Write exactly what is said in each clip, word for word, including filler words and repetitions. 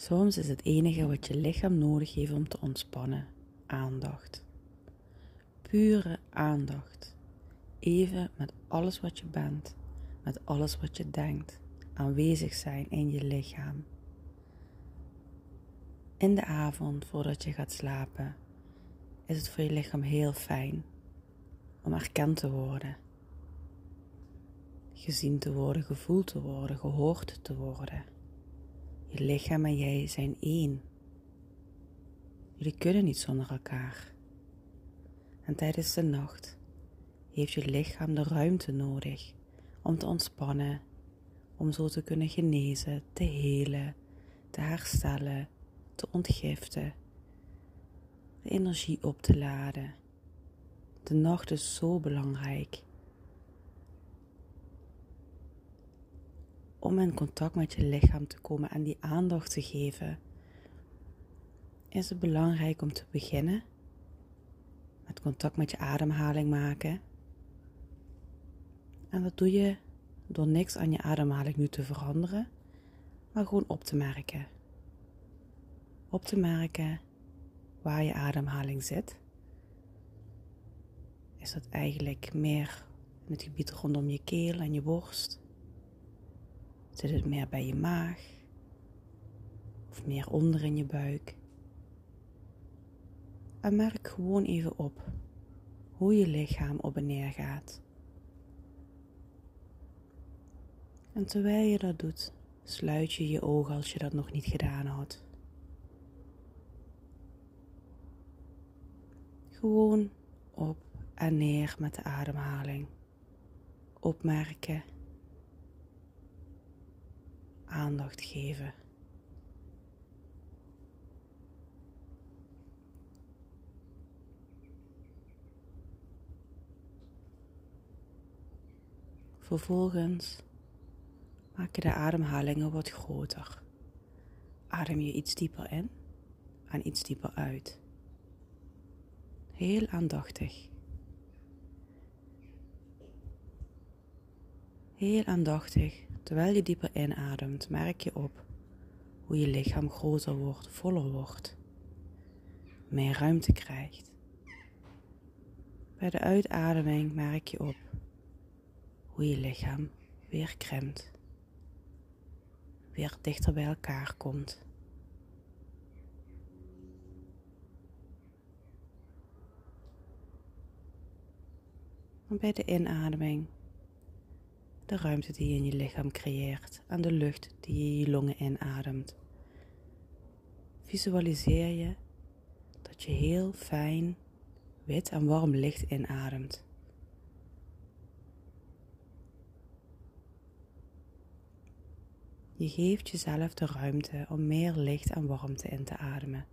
Soms is het enige wat je lichaam nodig heeft om te ontspannen, aandacht. Pure aandacht. Even met alles wat je bent, met alles wat je denkt, aanwezig zijn in je lichaam. In de avond, voordat je gaat slapen, is het voor je lichaam heel fijn om erkend te worden. Gezien te worden, gevoeld te worden, gehoord te worden. Je lichaam en jij zijn één. Jullie kunnen niet zonder elkaar. En tijdens de nacht heeft je lichaam de ruimte nodig om te ontspannen, om zo te kunnen genezen, te helen, te herstellen, te ontgiften, de energie op te laden. De nacht is zo belangrijk om in contact met je lichaam te komen en die aandacht te geven. Is het belangrijk om te beginnen met contact met je ademhaling maken. En dat doe je door niks aan je ademhaling nu te veranderen, maar gewoon op te merken. Op te merken waar je ademhaling zit. Is dat eigenlijk meer in het gebied rondom je keel en je borst? Zit het meer bij je maag? Of meer onder in je buik? En merk gewoon even op hoe je lichaam op en neer gaat. En terwijl je dat doet, sluit je je ogen als je dat nog niet gedaan had. Gewoon op en neer met de ademhaling. Opmerken. Aandacht geven. Vervolgens maak je de ademhalingen wat groter. Adem je iets dieper in en iets dieper uit. Heel aandachtig. Heel aandachtig. Terwijl je dieper inademt, merk je op hoe je lichaam groter wordt, voller wordt. Meer ruimte krijgt. Bij de uitademing merk je op hoe je lichaam weer krimpt. Weer dichter bij elkaar komt. En bij de inademing de ruimte die je in je lichaam creëert en de lucht die je in je longen inademt. Visualiseer je dat je heel fijn, wit en warm licht inademt. Je geeft jezelf de ruimte om meer licht en warmte in te ademen.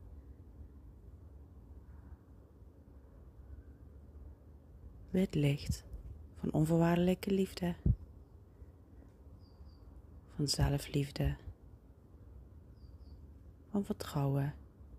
Wit licht van onvoorwaardelijke liefde, van zelfliefde, van vertrouwen.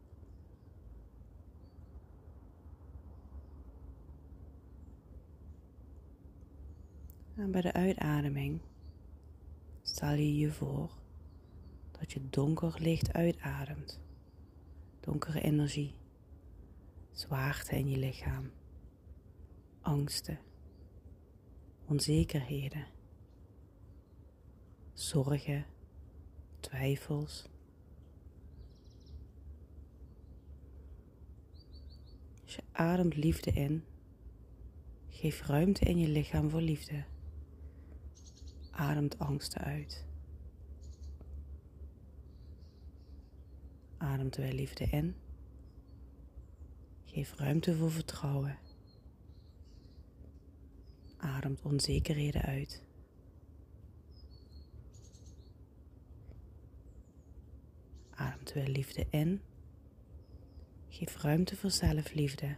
En bij de uitademing stel je je voor dat je donker licht uitademt. Donkere energie, zwaarte in je lichaam, angsten, onzekerheden, zorgen, twijfels. Als je ademt liefde in, geef ruimte in je lichaam voor liefde. Ademt angsten uit. Ademt weer liefde in. Geef ruimte voor vertrouwen. Ademt onzekerheden uit. Ademt weer liefde in. Geef ruimte voor zelfliefde.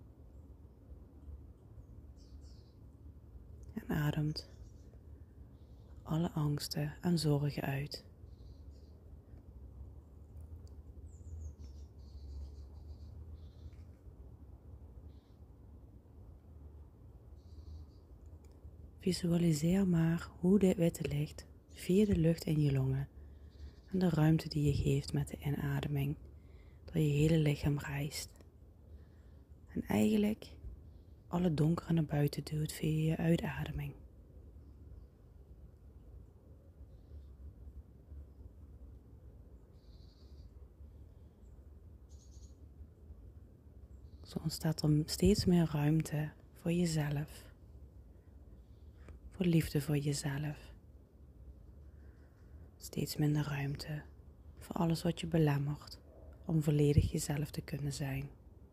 En ademt alle angsten en zorgen uit. Visualiseer maar hoe dit witte licht via de lucht in je longen En de ruimte die je geeft met de inademing, door je hele lichaam reist. En eigenlijk alle donker naar buiten duwt via je uitademing. Zo ontstaat er steeds meer ruimte voor jezelf. Voor liefde voor jezelf. Steeds minder ruimte voor alles wat je belemmert om volledig jezelf te kunnen zijn.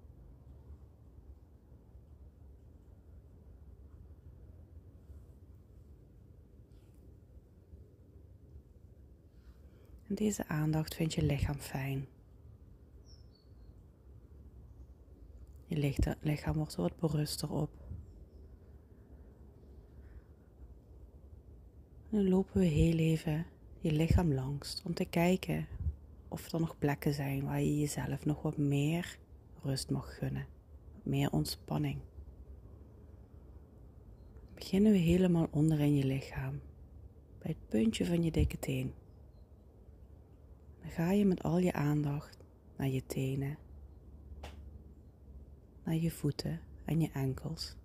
En deze aandacht vindt je lichaam fijn. Je lichaam wordt er wat beruster op. En dan lopen we heel even je lichaam langs om te kijken of er nog plekken zijn waar je jezelf nog wat meer rust mag gunnen. Wat meer ontspanning. Dan beginnen we helemaal onder in je lichaam. Bij het puntje van je dikke teen. Dan ga je met al je aandacht naar je tenen. Naar je voeten en je enkels.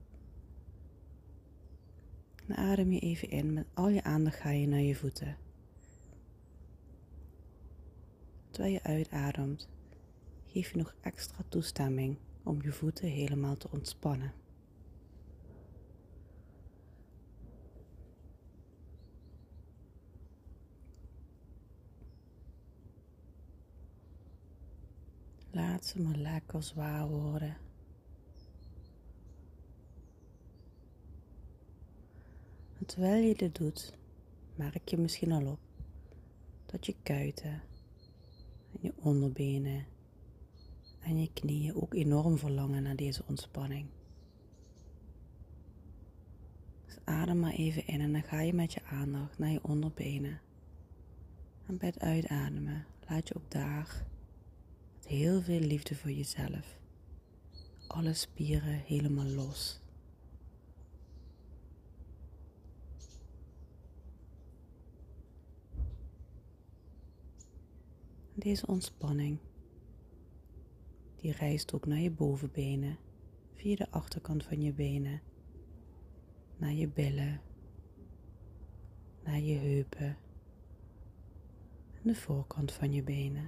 Dan adem je even in. Met al je aandacht ga je naar je voeten. Terwijl je uitademt, geef je nog extra toestemming om je voeten helemaal te ontspannen. Laat ze maar lekker zwaar worden. En terwijl je dit doet, merk je misschien al op dat je kuiten en je onderbenen en je knieën ook enorm verlangen naar deze ontspanning. Dus adem maar even in en dan ga je met je aandacht naar je onderbenen. En bij het uitademen laat je ook daar met heel veel liefde voor jezelf alle spieren helemaal los. Deze ontspanning, die reist ook naar je bovenbenen, via de achterkant van je benen, naar je billen, naar je heupen en de voorkant van je benen.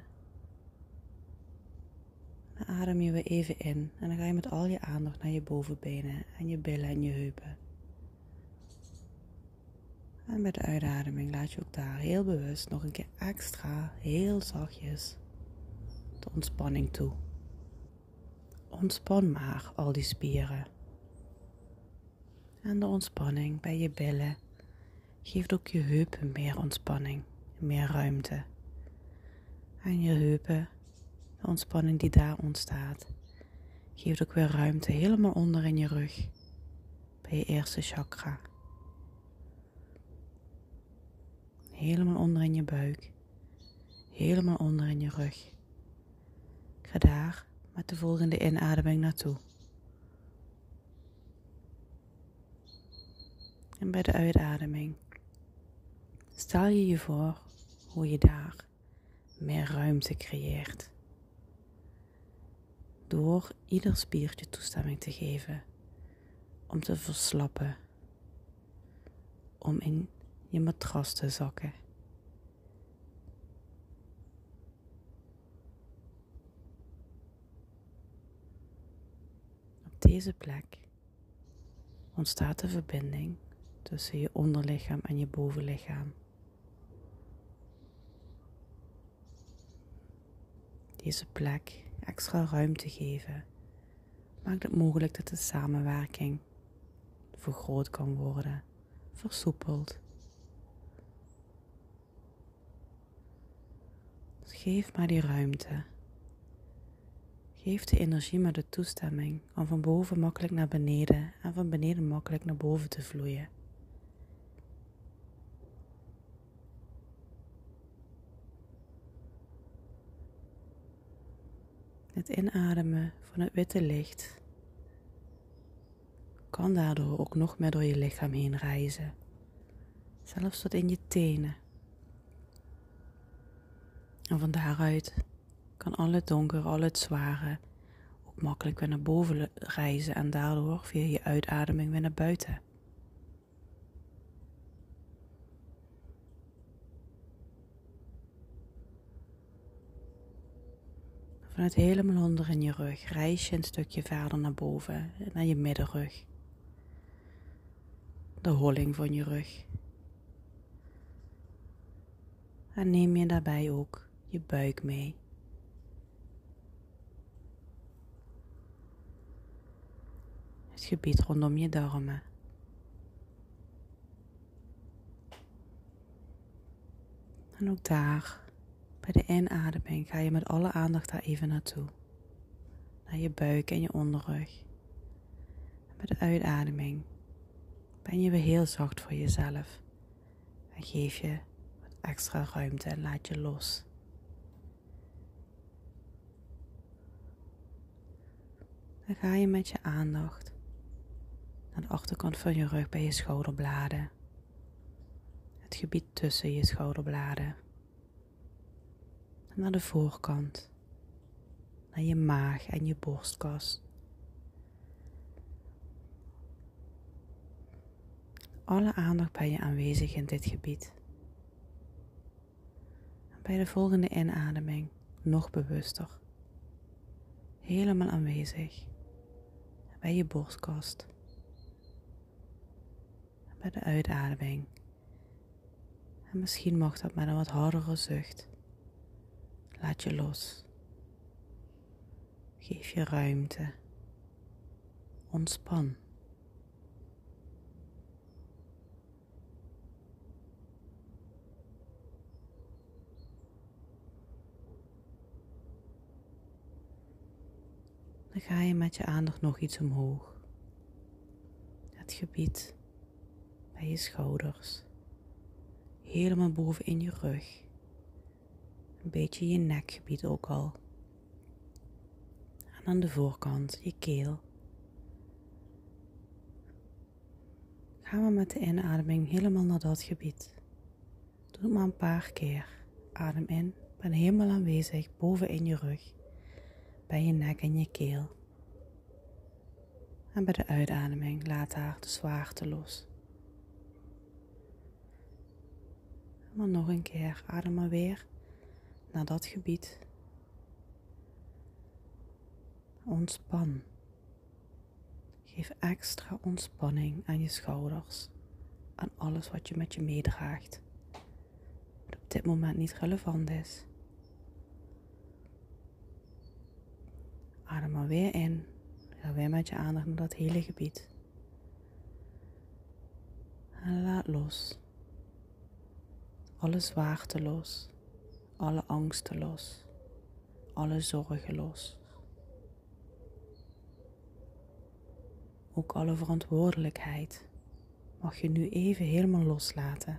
Dan adem je weer even in en dan ga je met al je aandacht naar je bovenbenen en je billen en je heupen. En met de uitademing laat je ook daar heel bewust nog een keer extra, heel zachtjes, de ontspanning toe. Ontspan maar al die spieren. En de ontspanning bij je billen geeft ook je heupen meer ontspanning, meer ruimte. En je heupen, de ontspanning die daar ontstaat, geeft ook weer ruimte helemaal onder in je rug, bij je eerste chakra. Helemaal onder in je buik, helemaal onder in je rug. Ga daar met de volgende inademing naartoe. En bij de uitademing stel je je voor hoe je daar meer ruimte creëert. Door ieder spiertje toestemming te geven om te verslappen, om in je matras te zakken. Op deze plek ontstaat de verbinding tussen je onderlichaam en je bovenlichaam. Deze plek extra ruimte geven maakt het mogelijk dat de samenwerking vergroot kan worden, versoepeld. Dus geef maar die ruimte. Geef de energie maar de toestemming om van boven makkelijk naar beneden en van beneden makkelijk naar boven te vloeien. Het inademen van het witte licht kan daardoor ook nog meer door je lichaam heen reizen, zelfs tot in je tenen. En van daaruit kan al het donker, al het zware ook makkelijk weer naar boven reizen en daardoor via je uitademing weer naar buiten. Vanuit helemaal onder in je rug reis je een stukje verder naar boven, naar je middenrug. De holling van je rug. En neem je daarbij ook je buik mee. Het gebied rondom je darmen. En ook daar, bij de inademing, ga je met alle aandacht daar even naartoe. Naar je buik en je onderrug. En met de uitademing ben je weer heel zacht voor jezelf. En geef je wat extra ruimte en laat je los. Dan ga je met je aandacht naar de achterkant van je rug bij je schouderbladen. Het gebied tussen je schouderbladen. En naar de voorkant. Naar je maag en je borstkas. Alle aandacht ben je aanwezig in dit gebied. En bij de volgende inademing nog bewuster. Helemaal aanwezig. Bij je borstkast. En bij de uitademing. En misschien mag dat met een wat hardere zucht. Laat je los. Geef je ruimte. Ontspan. Dan ga je met je aandacht nog iets omhoog. Het gebied bij je schouders. Helemaal boven in je rug. Een beetje je nekgebied ook al. En aan de voorkant je keel. Gaan we met de inademing helemaal naar dat gebied. Doe het maar een paar keer. Adem in, ben helemaal aanwezig boven in je rug. Bij je nek en je keel. En bij de uitademing laat daar de zwaarte los. En dan nog een keer, adem maar weer naar dat gebied. Ontspan. Geef extra ontspanning aan je schouders. Aan alles wat je met je meedraagt. Wat op dit moment niet relevant is. Adem maar weer in. Ga weer met je aandacht naar dat hele gebied. En laat los. Alle zwaarte los. Alle angsten los. Alle zorgen los. Ook alle verantwoordelijkheid mag je nu even helemaal loslaten.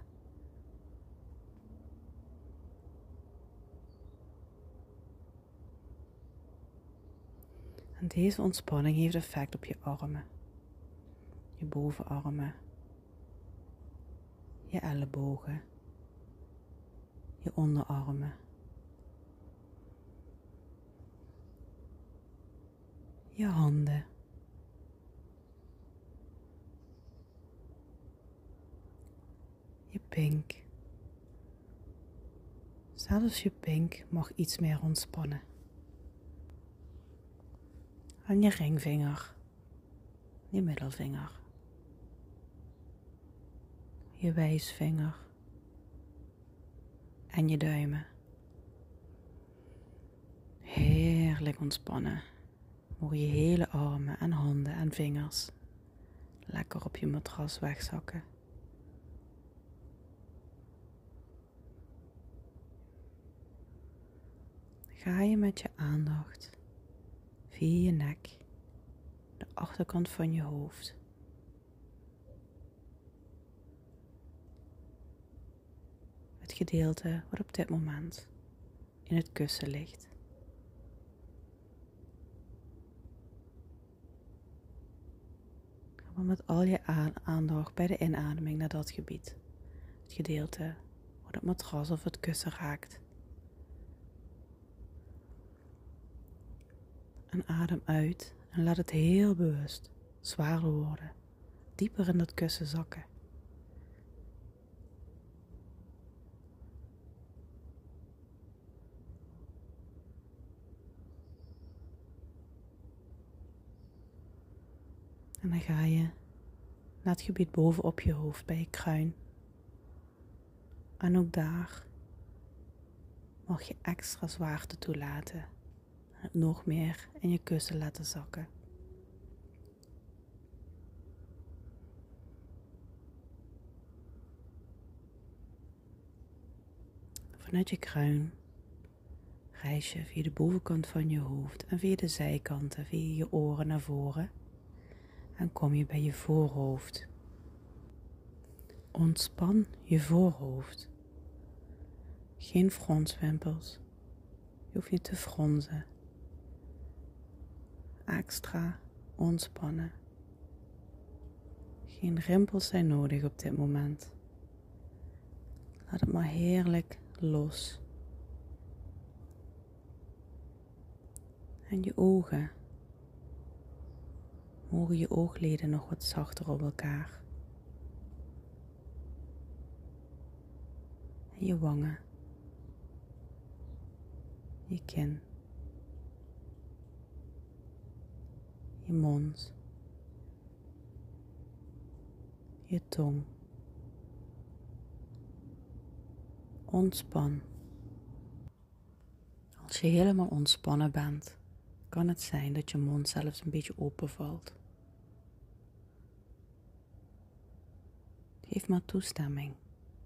En deze ontspanning heeft effect op je armen, je bovenarmen, je ellebogen, je onderarmen, je handen, je pink. Zelfs je pink mag iets meer ontspannen. En je ringvinger, je middelvinger, je wijsvinger en je duimen. Heerlijk ontspannen. Mogen je hele armen en handen en vingers lekker op je matras wegzakken. Ga je met je aandacht via je nek, de achterkant van je hoofd. Het gedeelte wat op dit moment in het kussen ligt. Ga maar met al je aandacht bij de inademing naar dat gebied. Het gedeelte wat het matras of het kussen raakt. En adem uit en laat het heel bewust zwaarder worden. Dieper in dat kussen zakken. En dan ga je naar het gebied bovenop je hoofd bij je kruin. En ook daar mag je extra zwaarte toelaten. En het nog meer in je kussen laten zakken. Vanuit je kruin reis je via de bovenkant van je hoofd en via de zijkanten, via je oren naar voren. En kom je bij je voorhoofd. Ontspan je voorhoofd. Geen fronswimpels. Je hoeft niet te fronsen. Extra ontspannen. Geen rimpels zijn nodig op dit moment. Laat het maar heerlijk los. En je ogen. Mogen je oogleden nog wat zachter op elkaar. En je wangen. Je kin. Je mond. Je tong. Ontspan. Als je helemaal ontspannen bent, kan het zijn dat je mond zelfs een beetje open valt. Geef maar toestemming.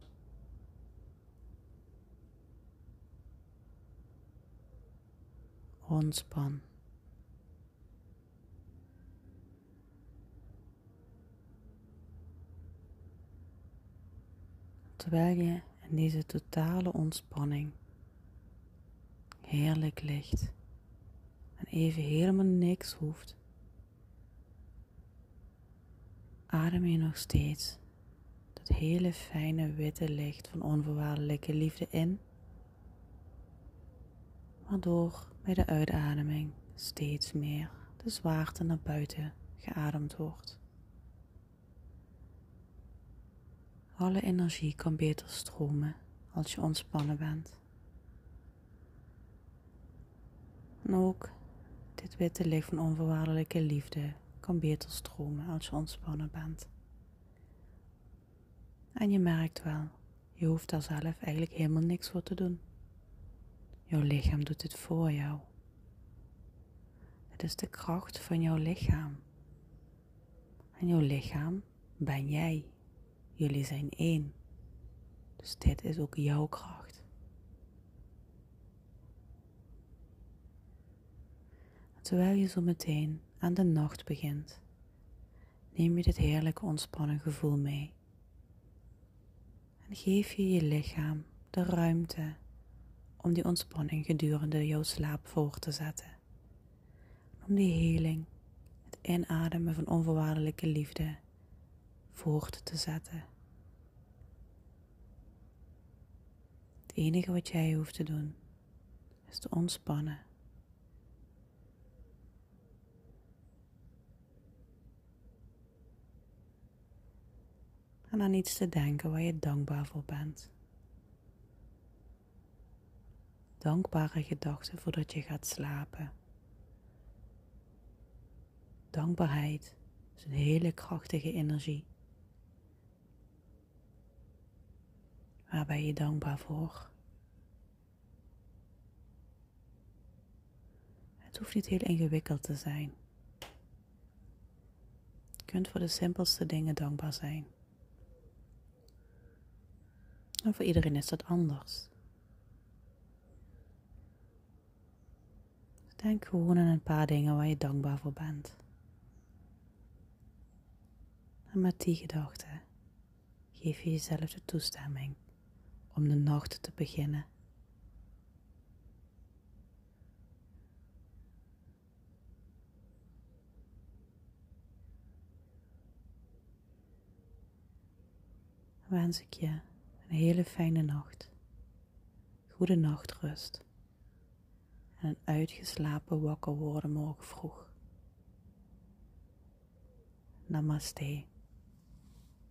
Ontspan. Terwijl je in deze totale ontspanning heerlijk ligt en even helemaal niks hoeft, adem je nog steeds dat hele fijne witte licht van onvoorwaardelijke liefde in, waardoor bij de uitademing steeds meer de zwaarte naar buiten geademd wordt. Alle energie kan beter stromen als je ontspannen bent. En ook dit witte licht van onvoorwaardelijke liefde kan beter stromen als je ontspannen bent. En je merkt wel, je hoeft daar zelf eigenlijk helemaal niks voor te doen. Jouw lichaam doet het voor jou. Het is de kracht van jouw lichaam. En jouw lichaam ben jij. Jullie zijn één. Dus dit is ook jouw kracht. Terwijl je zo meteen aan de nacht begint, neem je dit heerlijke ontspannen gevoel mee. En geef je je lichaam de ruimte om die ontspanning gedurende jouw slaap voor te zetten. Om die heling, het inademen van onvoorwaardelijke liefde, voort te zetten. Het enige wat jij hoeft te doen, is te ontspannen. En aan iets te denken waar je dankbaar voor bent. Dankbare gedachten voordat je gaat slapen. Dankbaarheid is een hele krachtige energie. Waar ben je dankbaar voor? Het hoeft niet heel ingewikkeld te zijn. Je kunt voor de simpelste dingen dankbaar zijn. En voor iedereen is dat anders. Denk gewoon aan een paar dingen waar je dankbaar voor bent. En met die gedachten geef je jezelf de toestemming om de nacht te beginnen. Dan wens ik je een hele fijne nacht. Goede nachtrust. en een uitgeslapen wakker worden morgen vroeg. Namaste.